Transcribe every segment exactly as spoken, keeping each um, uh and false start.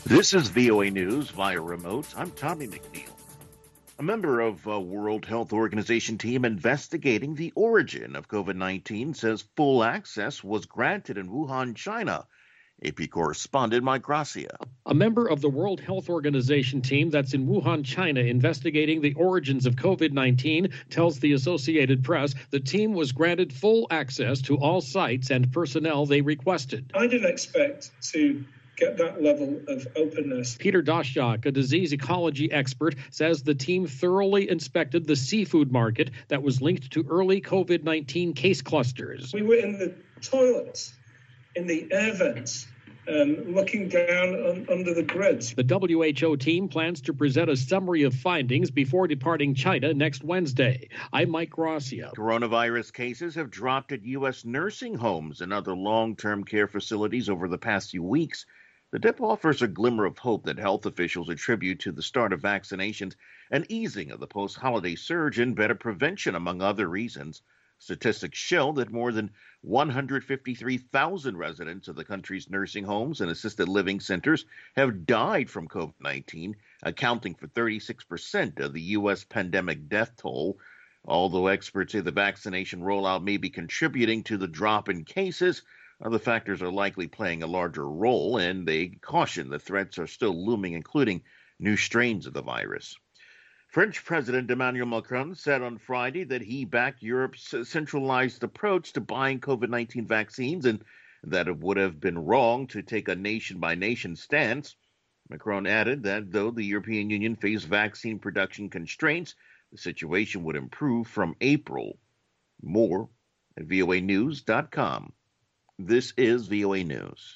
This is V O A News via remote. I'm Tommy McNeil. A member of a World Health Organization team investigating the origin of COVID nineteen says full access was granted in Wuhan, China. A P correspondent Mike Gracia. A member of the World Health Organization team that's in Wuhan, China, investigating the origins of COVID nineteen tells the Associated Press the team was granted full access to all sites and personnel they requested. I didn't expect to get that level of openness. Peter Daszak, a disease ecology expert, says the team thoroughly inspected the seafood market that was linked to early COVID nineteen case clusters. We were in the toilets, in the air vents, um, looking down on, under the grids. The W H O team plans to present a summary of findings before departing China next Wednesday. I'm Mike Gracia. Coronavirus cases have dropped at U S nursing homes and other long-term care facilities over the past few weeks. The dip offers a glimmer of hope that health officials attribute to the start of vaccinations and easing of the post-holiday surge and better prevention, among other reasons. Statistics show that more than one hundred fifty-three thousand residents of the country's nursing homes and assisted living centers have died from COVID nineteen, accounting for thirty-six percent of the U S pandemic death toll. Although experts say the vaccination rollout may be contributing to the drop in cases, other factors are likely playing a larger role, and they caution the threats are still looming, including new strains of the virus. French President Emmanuel Macron said on Friday that he backed Europe's centralized approach to buying COVID nineteen vaccines and that it would have been wrong to take a nation-by-nation stance. Macron added that though the European Union faced vaccine production constraints, the situation would improve from April. More at V O A news dot com. This is V O A News.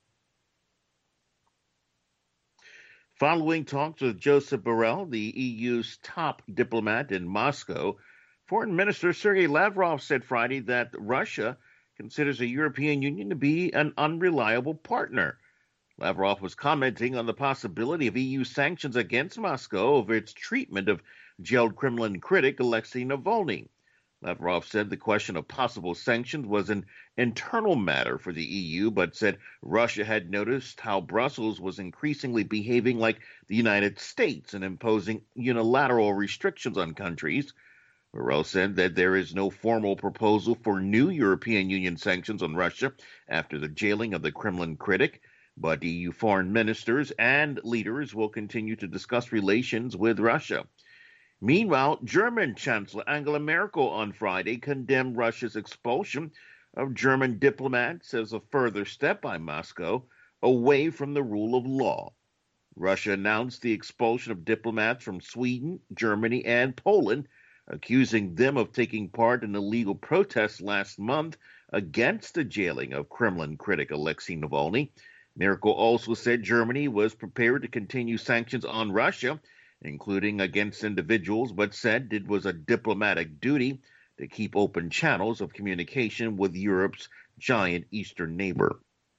Following talks with Joseph Borrell, the E U's top diplomat in Moscow, Foreign Minister Sergei Lavrov said Friday that Russia considers the European Union to be an unreliable partner. Lavrov was commenting on the possibility of E U sanctions against Moscow over its treatment of jailed Kremlin critic Alexei Navalny. Lavrov said the question of possible sanctions was an internal matter for the E U, but said Russia had noticed how Brussels was increasingly behaving like the United States and imposing unilateral restrictions on countries. Borrell said that there is no formal proposal for new European Union sanctions on Russia after the jailing of the Kremlin critic, but E U foreign ministers and leaders will continue to discuss relations with Russia. Meanwhile, German Chancellor Angela Merkel on Friday condemned Russia's expulsion of German diplomats as a further step by Moscow away from the rule of law. Russia announced the expulsion of diplomats from Sweden, Germany, and Poland, accusing them of taking part in illegal protests last month against the jailing of Kremlin critic Alexei Navalny. Merkel also said Germany was prepared to continue sanctions on Russia, including against individuals, but said it was a diplomatic duty to keep open channels of communication with Europe's giant eastern neighbor.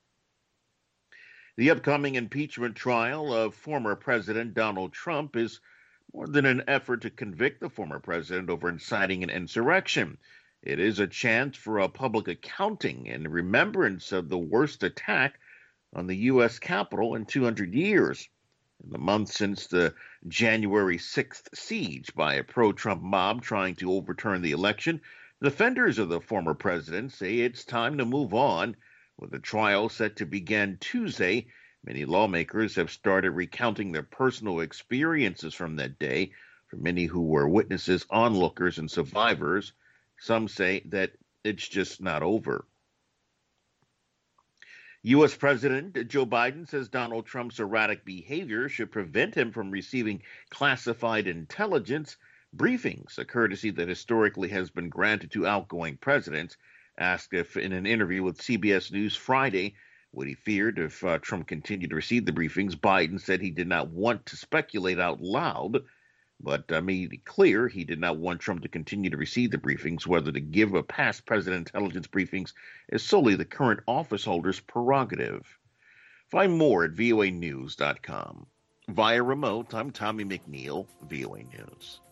The upcoming impeachment trial of former President Donald Trump is more than an effort to convict the former president over inciting an insurrection. It is a chance for a public accounting and remembrance of the worst attack on the U S Capitol in two hundred years. In the month since the January sixth siege by a pro-Trump mob trying to overturn the election, defenders of the former president say it's time to move on. With the trial set to begin Tuesday, many lawmakers have started recounting their personal experiences from that day. For many who were witnesses, onlookers, and survivors, some say that it's just not over. U S. President Joe Biden says Donald Trump's erratic behavior should prevent him from receiving classified intelligence briefings, a courtesy that historically has been granted to outgoing presidents. Asked if in an interview with C B S News Friday what he feared if uh, Trump continued to receive the briefings, Biden said he did not want to speculate out loud, but uh, made it clear he did not want Trump to continue to receive the briefings. Whether to give a past president intelligence briefings is solely the current office holder's prerogative. Find more at V O A news dot com. Via remote, I'm Tommy McNeil, V O A News.